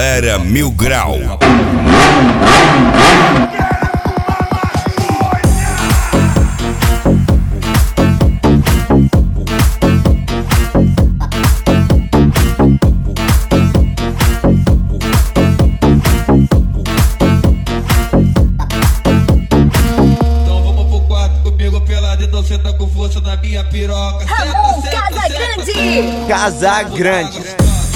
Galera Mil Grau. Senta com força na minha piroca. Ramon Casagrande. Casagrande.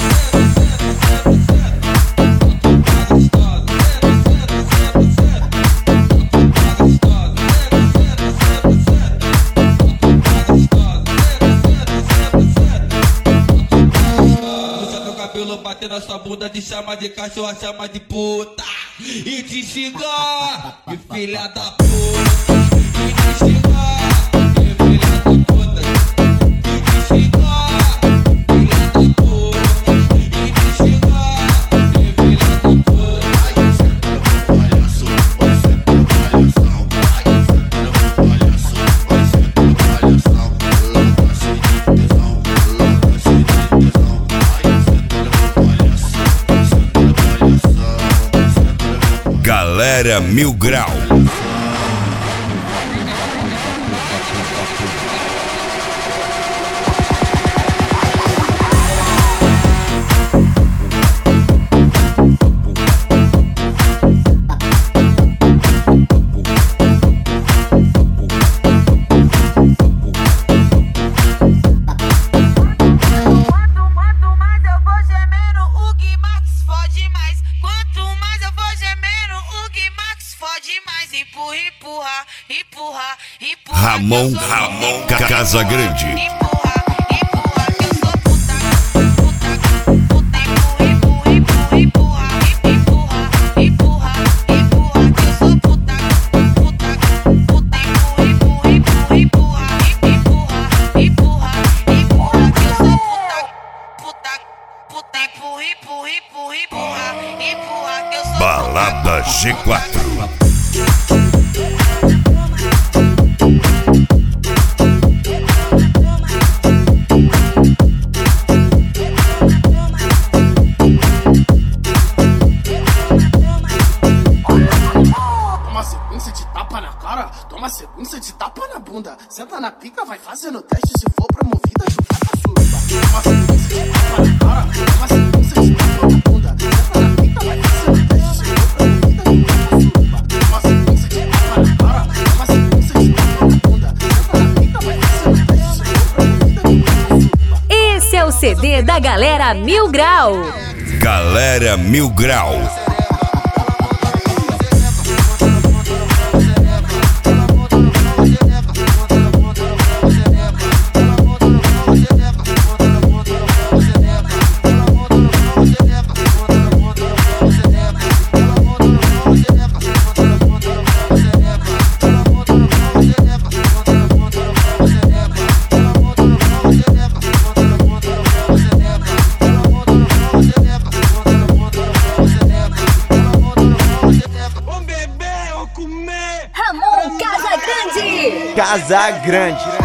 Puxa meu cabelo, bater na sua bunda, te chama de cachorra, chama de puta e te xingar, e filha da puta, e te xingar. Galera Mil Grau. Ramon Casagrande. Balada G4. Toma sequência de tapa na bunda. Senta na pica, vai fazendo teste. Se for promovida, chuta pra suruba. Toma sequência de tapa na cara. Toma sequência de tapa na bunda. Senta na pica, vai fazendo teste. Se for promovida, chuta pra suruba. Toma sequência de tapa na cara. Toma sequência de tapa na bunda. Senta na pica, vai fazendo teste. Se for promovida, chuta pra suruba. Esse é o CD da Galera Mil Grau. Galera Mil Grau. Ramon Casagrande. Casagrande.